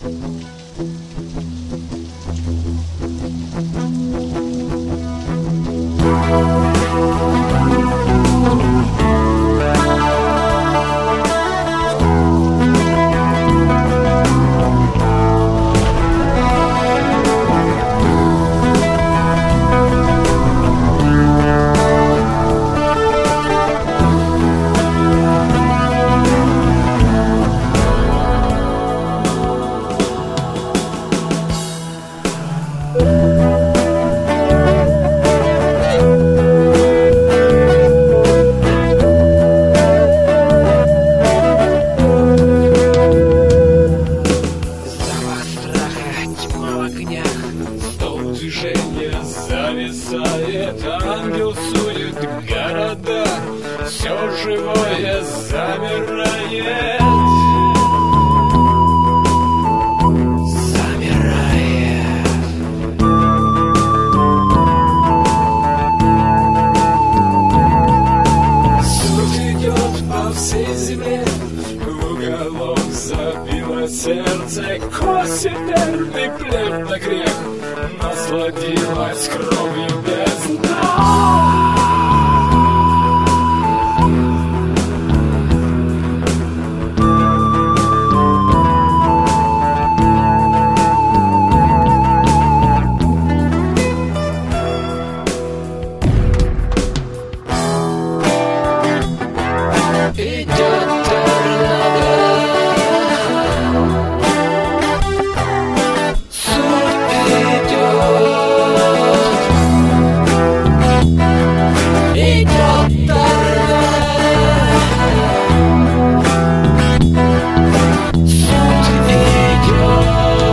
Зависает, ангел судит города, все живое замирает. Суд идет по всей земле, в уголок забило сердце, косит верный плев на грех. Насладилась кровью без дна. Идет торнадо, суд идет. Идет торнадо, суд идет.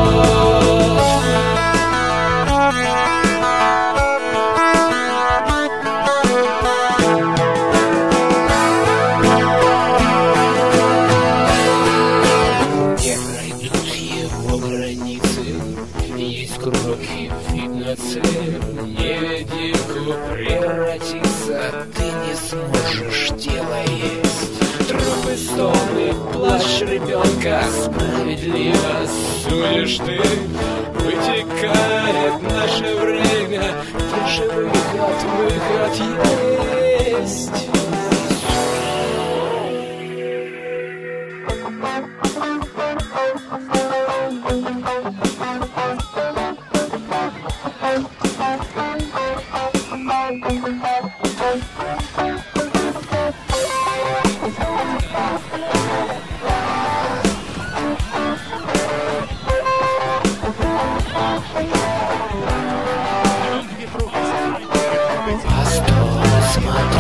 Есть кроки, видно цель. Не веди, превратиться ты не сможешь тело есть. Трупы, стоны, плащ ребенка, справедливо судишь ты. Вытекает наше время, где же выход есть. Осталось смотреть.